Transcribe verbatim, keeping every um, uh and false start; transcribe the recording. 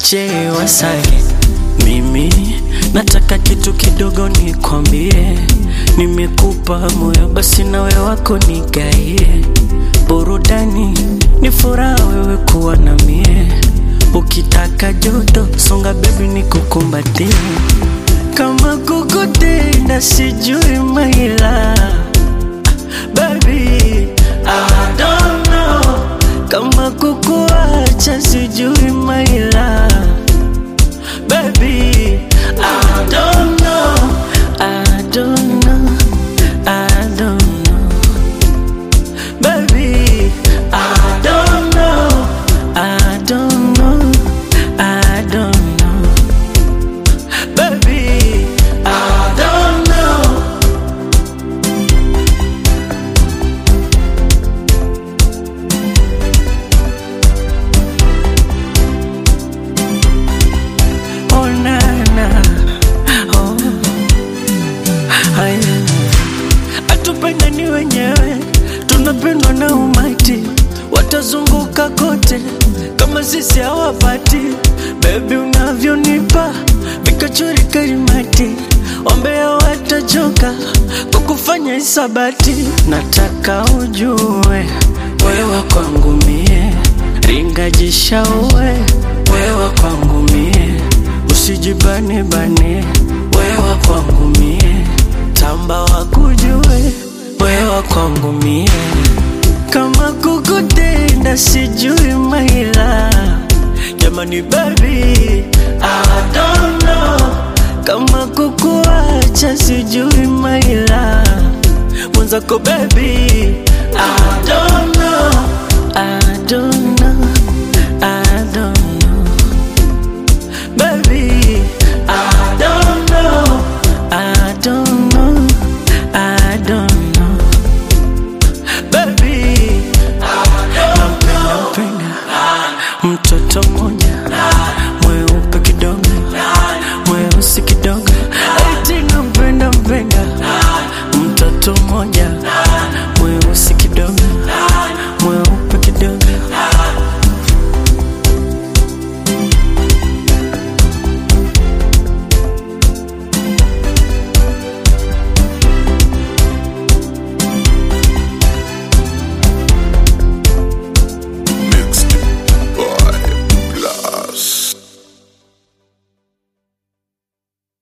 J Wasage, mimi nataka kitu kidogo nikwambie. Nimekupa moyo basi nawe wako nigaie. Burudani ni furaha wewe kuwa na mie. Ukitaka joto songa baby nikukumbatie. Kama kukutenda sijui maila, baby I don't know. Kama kukuacha sijui maila, baby I don't know. I don't know, I don't know, baby I don't know, I don't know, I don't know, baby I don't know. Oh na na, oh haya, atupendani wenyewe, tunapendwa na umati, watazunguka kote kama sisi hawapati. Baby unavyonipa vikachori karimati, ombea watachoka kukufanya isabati. Nataka ujue wewe kwangu mie, ringa jishaue wewe kwangu mie, usijibane bane wewe kwangu mie, tamba wakujue wewe kwangu mie. Kama kukutenda sijui maila, jamani baby I don't know. Kama kukuacha sijui maila, mwenzako baby I don't know, I don't know.